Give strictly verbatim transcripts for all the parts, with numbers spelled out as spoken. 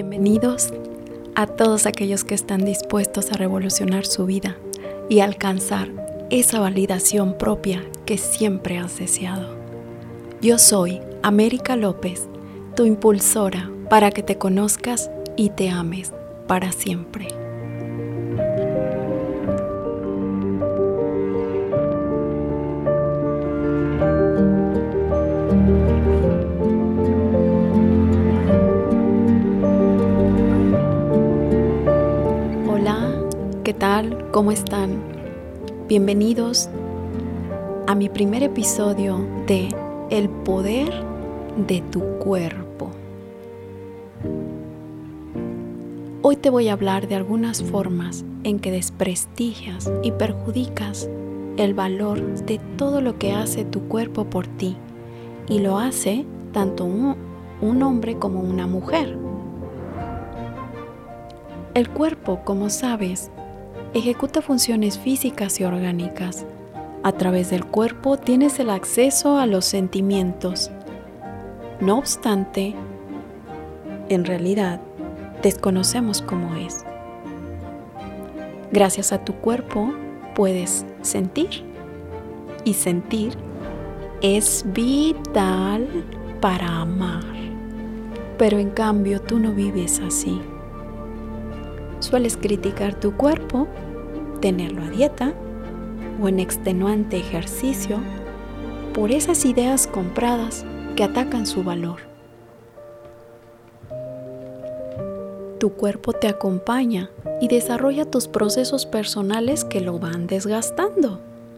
Bienvenidos a todos aquellos que están dispuestos a revolucionar su vida y alcanzar esa validación propia que siempre has deseado. Yo soy América López, tu impulsora para que te conozcas y te ames para siempre. ¿Qué tal? ¿Cómo están? Bienvenidos a mi primer episodio de El poder de tu cuerpo. Hoy te voy a hablar de algunas formas en que desprestigias y perjudicas el valor de todo lo que hace tu cuerpo por ti, y lo hace tanto un, un hombre como una mujer. El cuerpo, como sabes, ejecuta funciones físicas y orgánicas. A través del cuerpo tienes el acceso a los sentimientos. No obstante, en realidad, desconocemos cómo es. Gracias a tu cuerpo puedes sentir. Y sentir es vital para amar. Pero en cambio tú no vives así. Sueles criticar tu cuerpo, tenerlo a dieta o en extenuante ejercicio por esas ideas compradas que atacan su valor. Tu cuerpo te acompaña y desarrolla tus procesos personales que lo van desgastando.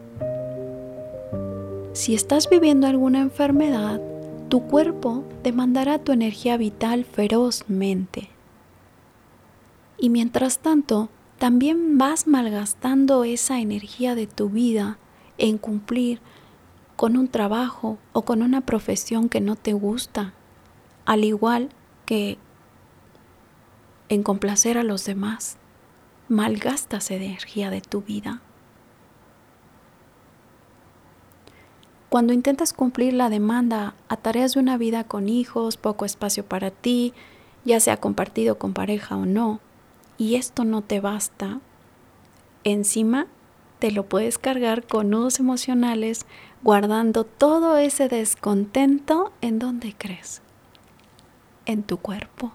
Si estás viviendo alguna enfermedad, tu cuerpo demandará tu energía vital ferozmente. Y mientras tanto, también vas malgastando esa energía de tu vida en cumplir con un trabajo o con una profesión que no te gusta, al igual que en complacer a los demás. Malgastas energía de tu vida. Cuando intentas cumplir la demanda a tareas de una vida con hijos, poco espacio para ti, ya sea compartido con pareja o no, y esto no te basta, encima te lo puedes cargar con nudos emocionales, guardando todo ese descontento. ¿En dónde crees? En tu cuerpo.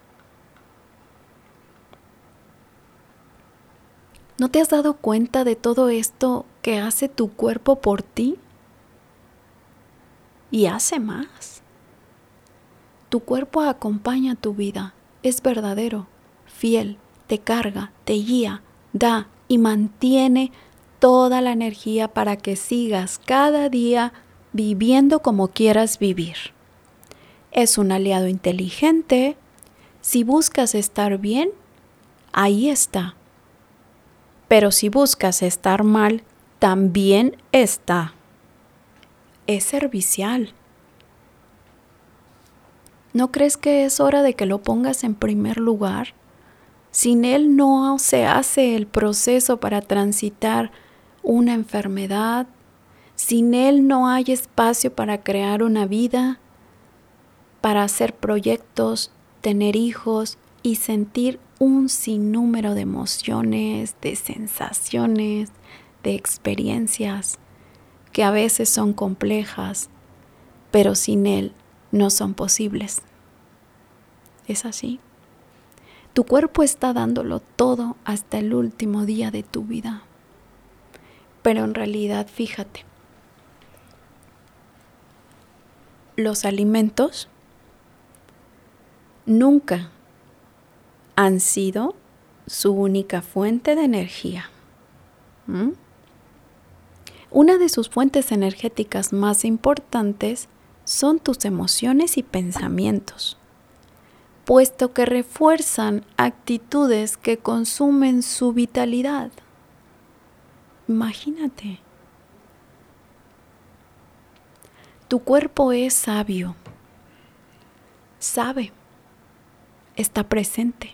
¿No te has dado cuenta de todo esto que hace tu cuerpo por ti? Y hace más. Tu cuerpo acompaña tu vida, es verdadero, fiel. Te carga, te guía, da y mantiene toda la energía para que sigas cada día viviendo como quieras vivir. Es un aliado inteligente. Si buscas estar bien, ahí está. Pero si buscas estar mal, también está. Es servicial. ¿No crees que es hora de que lo pongas en primer lugar? Sin él no se hace el proceso para transitar una enfermedad. Sin él no hay espacio para crear una vida, para hacer proyectos, tener hijos y sentir un sinnúmero de emociones, de sensaciones, de experiencias que a veces son complejas, pero sin él no son posibles. ¿Es así? Tu cuerpo está dándolo todo hasta el último día de tu vida. Pero en realidad, fíjate, los alimentos nunca han sido su única fuente de energía. ¿Mm? Una de sus fuentes energéticas más importantes son tus emociones y pensamientos, puesto que refuerzan actitudes que consumen su vitalidad. Imagínate. Tu cuerpo es sabio. Sabe. Está presente.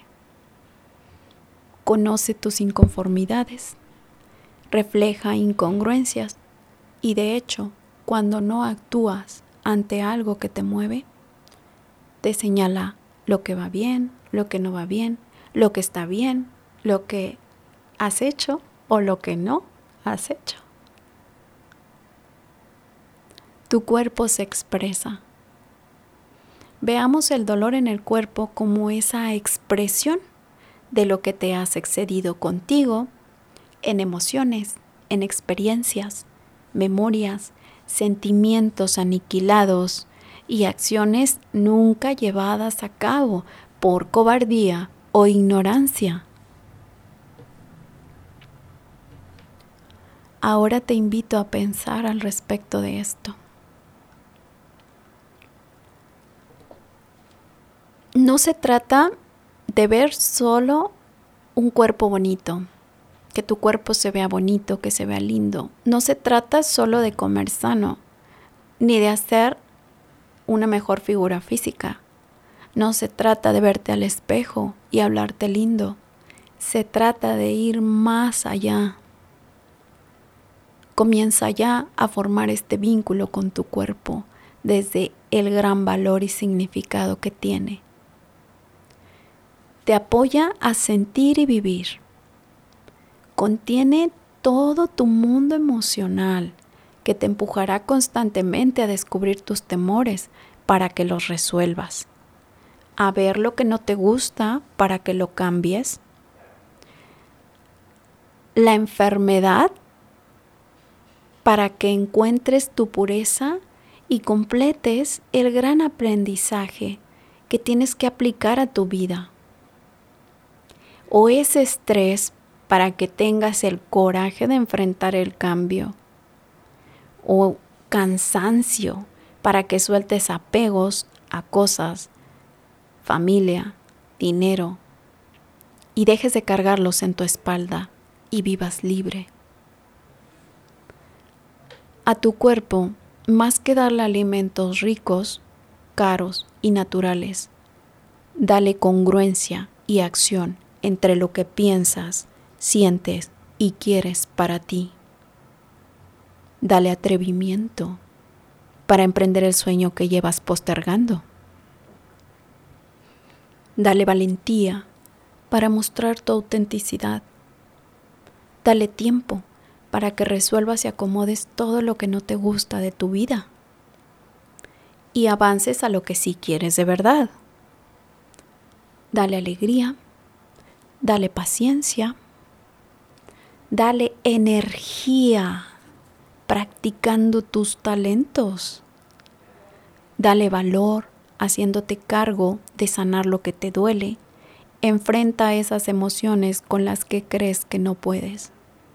Conoce tus inconformidades. Refleja incongruencias. Y de hecho, cuando no actúas ante algo que te mueve, te señala lo que va bien, lo que no va bien, lo que está bien, lo que has hecho o lo que no has hecho. Tu cuerpo se expresa. Veamos el dolor en el cuerpo como esa expresión de lo que te has excedido contigo en emociones, en experiencias, memorias, sentimientos aniquilados y acciones nunca llevadas a cabo por cobardía o ignorancia. Ahora te invito a pensar al respecto de esto. No se trata de ver solo un cuerpo bonito, que tu cuerpo se vea bonito, que se vea lindo. No se trata solo de comer sano, ni de hacer una mejor figura física. No se trata de verte al espejo y hablarte lindo. Se trata de ir más allá. Comienza ya a formar este vínculo con tu cuerpo desde el gran valor y significado que tiene. Te apoya a sentir y vivir. Contiene todo tu mundo emocional que te empujará constantemente a descubrir tus temores para que los resuelvas, a ver lo que no te gusta para que lo cambies. La enfermedad para que encuentres tu pureza y completes el gran aprendizaje que tienes que aplicar a tu vida. O ese estrés para que tengas el coraje de enfrentar el cambio. O cansancio para que sueltes apegos a cosas, familia, dinero y dejes de cargarlos en tu espalda y vivas libre. A tu cuerpo, más que darle alimentos ricos, caros y naturales, dale congruencia y acción entre lo que piensas, sientes y quieres para ti. Dale atrevimiento para emprender el sueño que llevas postergando. Dale valentía para mostrar tu autenticidad. Dale tiempo para que resuelvas y acomodes todo lo que no te gusta de tu vida y avances a lo que sí quieres de verdad. Dale alegría. Dale paciencia, dale energía practicando tus talentos, dale valor haciéndote cargo de sanar lo que te duele, enfrenta esas emociones con las que crees que no puedes.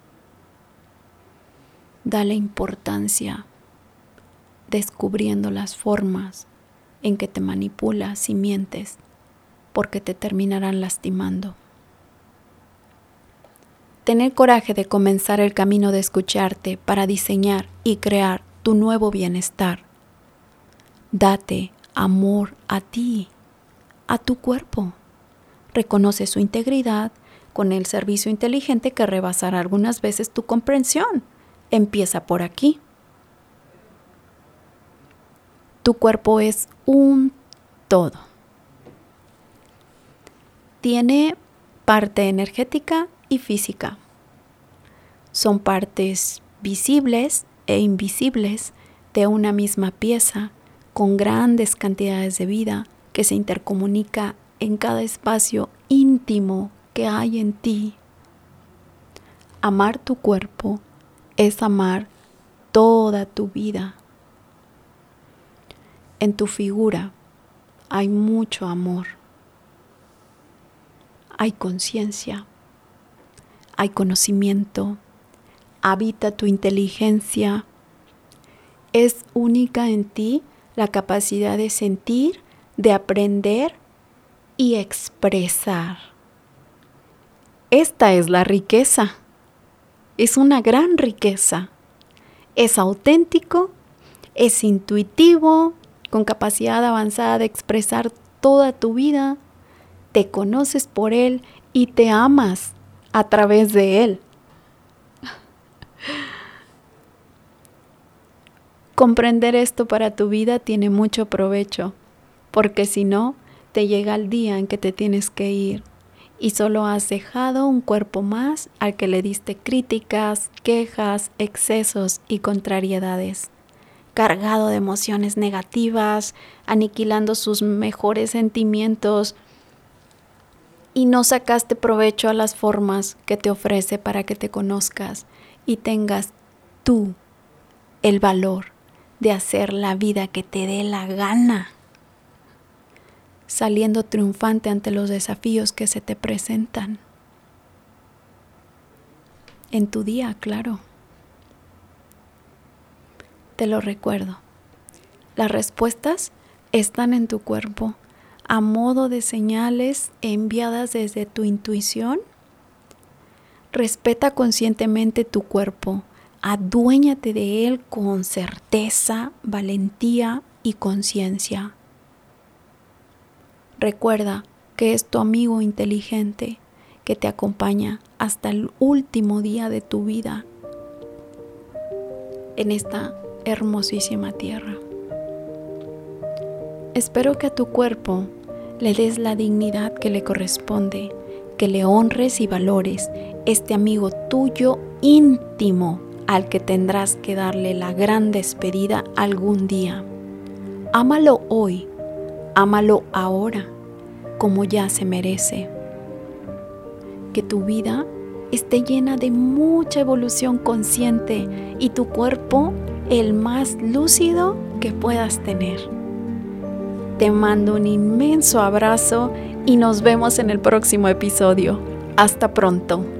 Dale importancia descubriendo las formas en que te manipulas y mientes porque te terminarán lastimando. Tener coraje de comenzar el camino de escucharte para diseñar y crear tu nuevo bienestar. Date amor a ti, a tu cuerpo. Reconoce su integridad con el servicio inteligente que rebasará algunas veces tu comprensión. Empieza por aquí. Tu cuerpo es un todo. Tiene parte energética y física. Son partes visibles e invisibles de una misma pieza con grandes cantidades de vida que se intercomunica en cada espacio íntimo que hay en ti. Amar tu cuerpo es amar toda tu vida. En tu figura hay mucho amor. Hay conciencia. Hay conocimiento, habita tu inteligencia. Es única en ti la capacidad de sentir, de aprender y expresar. Esta es la riqueza. Es una gran riqueza. Es auténtico, es intuitivo, con capacidad avanzada de expresar toda tu vida. Te conoces por él y te amas a través de él. Comprender esto para tu vida tiene mucho provecho, porque si no, te llega el día en que te tienes que ir y solo has dejado un cuerpo más al que le diste críticas, quejas, excesos y contrariedades, cargado de emociones negativas, aniquilando sus mejores sentimientos, y no sacaste provecho a las formas que te ofrece para que te conozcas y tengas tú el valor de hacer la vida que te dé la gana, saliendo triunfante ante los desafíos que se te presentan. En tu día, claro. Te lo recuerdo. Las respuestas están en tu cuerpo, a modo de señales enviadas desde tu intuición. Respeta conscientemente tu cuerpo, aduéñate de él con certeza, valentía y conciencia. Recuerda que es tu amigo inteligente que te acompaña hasta el último día de tu vida en esta hermosísima tierra. Espero que a tu cuerpo le des la dignidad que le corresponde, que le honres y valores este amigo tuyo íntimo al que tendrás que darle la gran despedida algún día. Ámalo hoy, ámalo ahora, como ya se merece. Que tu vida esté llena de mucha evolución consciente y tu cuerpo el más lúcido que puedas tener. Te mando un inmenso abrazo y nos vemos en el próximo episodio. Hasta pronto.